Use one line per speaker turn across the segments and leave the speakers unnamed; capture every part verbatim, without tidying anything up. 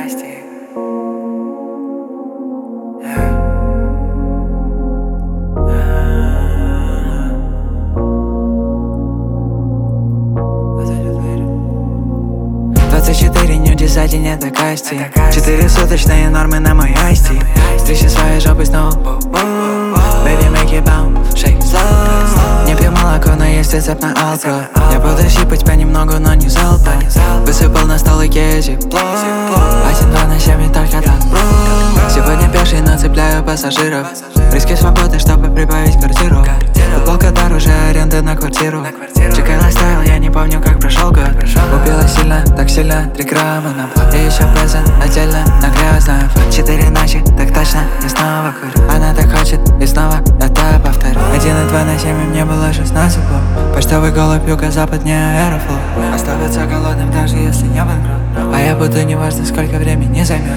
касти. двадцать четыре нюди сзади, нет до касти. Четыре суточные нормы на мой асти. Тряси своей жопой снова. Baby, make it bounce, shake slow. Не пью молоко, но есть рецепт на алко. Я буду сипать понемногу, но не залпом. Высыпал на стол и кейзи. Один, два на семь и только так. Сегодня пеший, но цепляю пассажиров. Риски свободы, чтобы прибавить квартиру. Футболка дороже аренды на квартиру. Чекай лайфстайл, я не помню, как прошел год. Убила сильно, так сильно, три грамма на плод. И еще презент отдельно на грязную фото. Четыре ночи, так точно, и снова курю. Она так хочет, и снова это повторю. Один и два на семь, и мне было шестнадцать лет. Почтовый голубь, юго-запад, не аэрофлот. Оставаться голодным, даже если не банкрот. А я буду, неважно, сколько времени займет.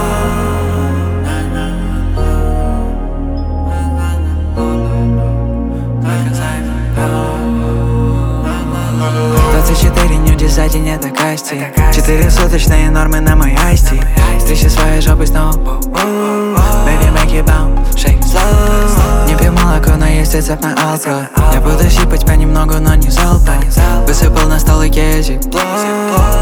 двадцать четыре нюди сзади, нет до касти. Четыре суточные нормы на мой асти. Тряси своей жопой снова. Baby, make it bounce, shake slow. Не пью молоко, но есть рецепт на алко. Я буду сипать понемногу, но не залпом. Высыпал на стол и кейзи.